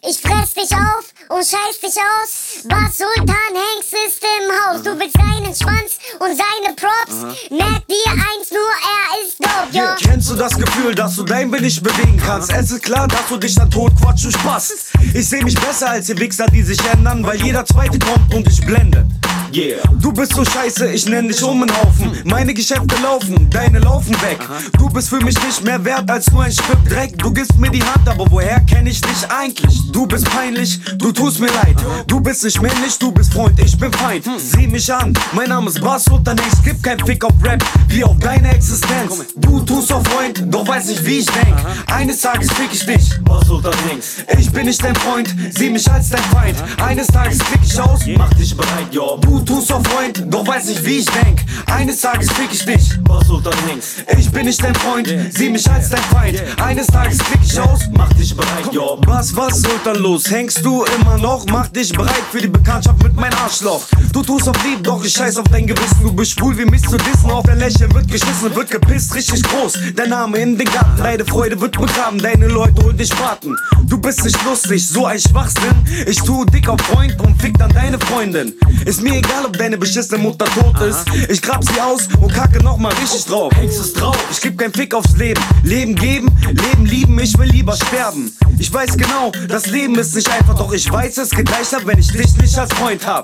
Ich fress dich auf und scheiß dich aus. Bas Sultan Hengst ist im Haus. Du willst seinen Schwanz und seine Props. Merk dir eins, nur er ist dope, yeah. Kennst du das Gefühl, dass du dein Bild nicht bewegen kannst? Es ist klar, dass du dich dann tot quatsch, du Spaß. Ich seh mich besser als die Wichser, die sich ändern, weil jeder Zweite kommt und dich blendet. Yeah. Du bist so scheiße, ich nenn dich um den Haufen. Meine Geschäfte laufen, deine laufen weg. Du bist für mich nicht mehr wert als nur ein Stück Dreck. Du gibst mir die Hand, aber woher kenn ich dich eigentlich? Du bist peinlich, du tust mir leid. Du bist nicht männlich, du bist Freund, ich bin Feind. Sieh mich an, mein Name ist Bas Sultan Hengst. Gib kein Fick auf Rap, wie auf deine Existenz. Du tust auf Freund, doch weiß nicht wie ich denk. Eines Tages fick ich dich, Bas Sultan Hengst. Ich bin nicht dein Freund, sieh mich als dein Feind. Eines Tages fick ich aus, mach dich bereit, yo. Du tust auf Freund, doch weiß nicht wie ich denk. Eines Tages fick ich dich, Bas Sultan Hengst. Ich bin nicht dein Freund, sieh mich als dein Feind. Eines Tages fick ich aus, mach dich bereit, yo. Was Sultan los? Hängst du immer noch? Mach dich bereit für die Bekanntschaft mit mein Arschloch. Du tust auf lieb, doch ich scheiß auf dein Gewissen. Du bist schwul wie mich zu dissen. Auf dein Lächeln wird geschissen, wird gepisst, richtig groß. Dein Name in den Garten, deine Freude wird begraben. Deine Leute holen dich Spaten. Du bist nicht lustig, so ein Schwachsinn. Ich tu dick auf Freund und fick dann deine Freundin. Ist mir egal, ob deine beschissene Mutter tot ist. Ich grab sie aus und kacke nochmal richtig drauf. Hengst es drauf. Ich geb kein Fick aufs Leben. Leben geben, Leben lieben, ich will lieber sterben. Ich weiß genau, das Leben ist nicht einfach, doch ich weiß, es geht leichter, wenn ich dich nicht als Freund hab.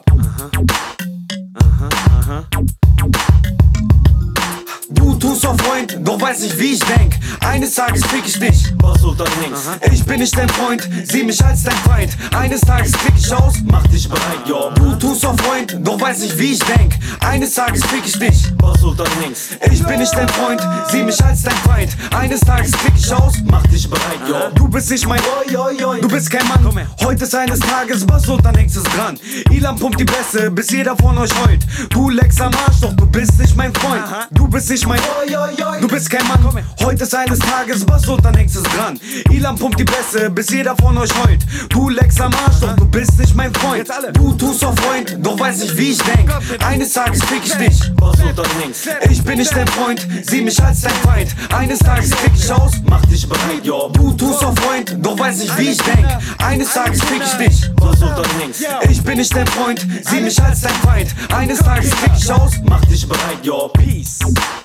Du tust auf Freund, doch weiß nicht wie ich denk. Eines Tages fick ich dich, Bas Sultan Hengst. Ich bin nicht dein Freund, sieh mich als dein Feind. Eines Tages fick ich aus, mach dich bereit, yo. Du tust auf Freund, doch weiß nicht wie ich denk. Eines Tages fick ich dich, Bas Sultan Hengst. Ich bin nicht dein Freund, sieh mich als dein Feind. Eines Tages fick ich aus, mach dich bereit, yo. Du bist nicht mein du bist kein Mann. Heute ist eines Tages, Bas Sultan Hengst ist dran. Ilan pumpt die Bässe, bis jeder von euch heult. Du leckst am Arsch, doch du bist nicht mein Freund. Du bist nicht mein du bist kein Mann. Heute ist eines Tages, Bas Sultan Hengst ist dran. Ilan pumpt die Bässe, bis jeder von euch heult. Du leckst am Arsch, doch du bist nicht mein Freund. Du tust auf Freund, doch weiß nicht wie ich denk. Eines Tages fick ich dich, Bas Sultan Hengst. Ich bin nicht dein Freund, sieh mich als dein Feind. Eines Tages fick ich aus, mach dich bereit, yo. Du tust auf Freund, doch weiß nicht wie ich denk. Eines Tages fick ich dich, Bas Sultan Hengst. Ich bin nicht dein Freund, sieh mich als dein Feind. Eines Tages fick ich aus, mach dich bereit, yo. Peace.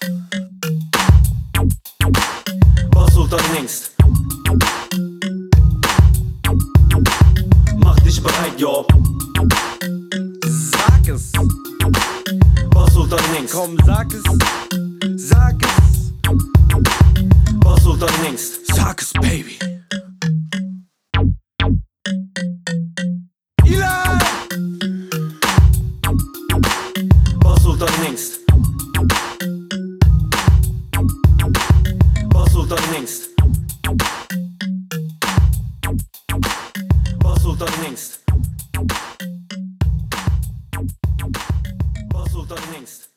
Bas Sultan Hengst. Mach dich bereit, yo. Sag es. Bas Sultan Hengst. Komm, sag es. Sag es. Bas Sultan Hengst. Sag es, Baby. Ilan! Bas Sultan Hengst. Bas Sultan Hengst. Bas Sultan Hengst. Bas Sultan Hengst.